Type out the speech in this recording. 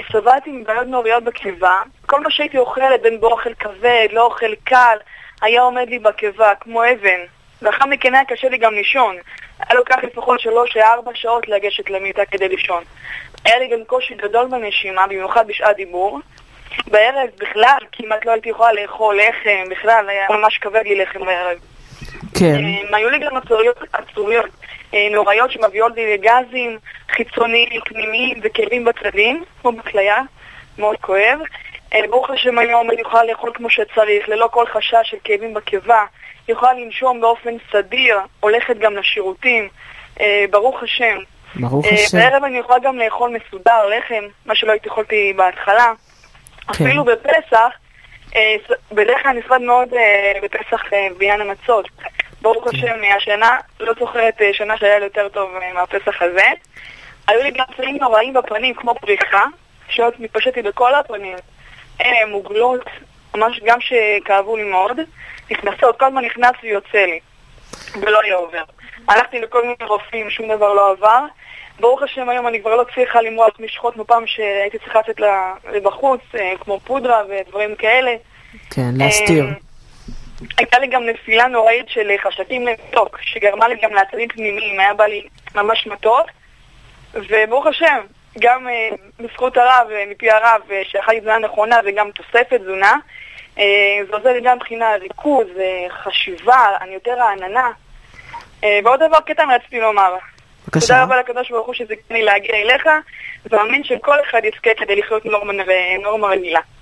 סבלתי מבעיות נוריות בקיבה. כל מה שהייתי אוכלת, בין בו אוכל כבד, לא אוכל קל, היה עומד לי בקיבה, כמו אבן. לאחר מכן היה קשה לי גם לישון. היה לוקח לפחות 3-4 שעות לגשת למיטה כדי לישון. היה לי גם קושי גדול בנשימה, במיוחד בשעת דיבור. בערב בכלל כמעט לא הייתי יכולה לאכול לחם, בכלל היה ממש כבד לי לחם בערב. כן. היו לי גם עצוריות נוראיות שמביאות לי לגזים חיצוניים, פנימיים וכאבים בצדדים, כמו בכליה, מאוד כואב. ברוך השם היום אני יכולה לאכול כמו שצריך, ללא כל חשש של כאבים בקיבה, יכולה לנשום באופן סדיר, הולכת גם לשירותים, ברוך השם. ברוך השם. בערב אני יכולה גם לאכול מסודר, לחם, מה שלא הייתי יכולתי בהתחלה. כן. אפילו בפסח, בדרך כלל נפרד מאוד בפסח בעניין המצות. ברוך השם, השנה, לא זוכרת שנה שהיה יותר טוב מהפסח הזה. היו לי גם צבעים נוראים בפנים, כמו פריחה, שעוד מתפשטתי בכל הפנים. מוגלות, ממש גם שכאבו לי מאוד. נכנסות, כל מה נכנס ויוצא לי, ולא היה עובר. הלכתי לכל מיני רופאים, שום דבר לא עבר. ברוך השם, היום אני כבר לא צריכה למרוח משחות מפעם שהייתי צריכה לצאת לבחוץ, כמו פודרה ודברים כאלה. כן, להסתיר. הייתה לי גם נפילה נוראית של חשקים למתוק, שגרמה לי גם לעצבים פנימיים, היה בא לי ממש מתוק. וברוך השם, גם בזכות הרב, מפי הרב, שאכלתי תזונה נכונה וגם תוספת תזונה, זה עוזר לי גם מבחינה ריכוז, חשיבה, אני יותר העננה. ועוד דבר קטן רציתי לומר. בבקשה. תודה רבה לקדוש ברוך הוא שזיכני להגיע אליך, ומאמין שכל אחד יזכה כדי לחיות נורמה רגילה.